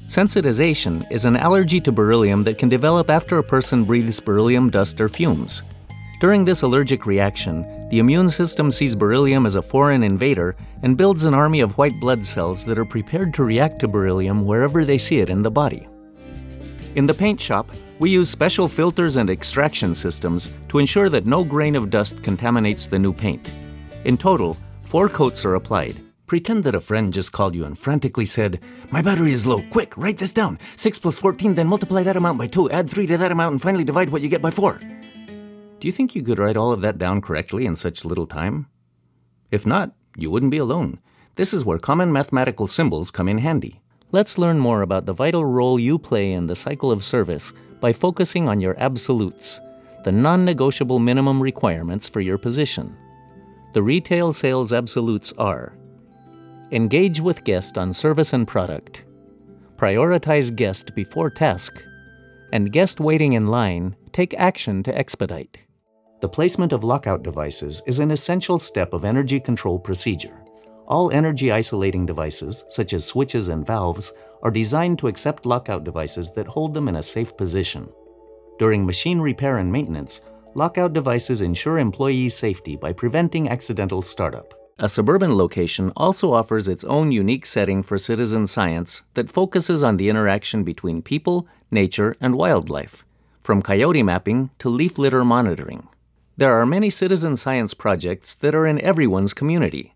Sensitization is an allergy to beryllium that can develop after a person breathes beryllium dust or fumes. During this allergic reaction, the immune system sees beryllium as a foreign invader and builds an army of white blood cells that are prepared to react to beryllium wherever they see it in the body. In the paint shop, we use special filters and extraction systems to ensure that no grain of dust contaminates the new paint. In total, 4 coats are applied. Pretend that a friend just called you and frantically said, "My battery is low. Quick, write this down. 6 plus 14, then multiply that amount by 2, add 3 to that amount, and finally divide what you get by 4. Do you think you could write all of that down correctly in such little time? If not, you wouldn't be alone. This is where common mathematical symbols come in handy. Let's learn more about the vital role you play in the cycle of service by focusing on your absolutes, the non-negotiable minimum requirements for your position. The retail sales absolutes are: engage with guest on service and product, prioritize guest before task, and guest waiting in line, take action to expedite. The placement of lockout devices is an essential step of energy control procedure. All energy isolating devices, such as switches and valves, are designed to accept lockout devices that hold them in a safe position. During machine repair and maintenance, lockout devices ensure employee safety by preventing accidental startup. A suburban location also offers its own unique setting for citizen science that focuses on the interaction between people, nature, and wildlife, from coyote mapping to leaf litter monitoring. There are many citizen science projects that are in everyone's community.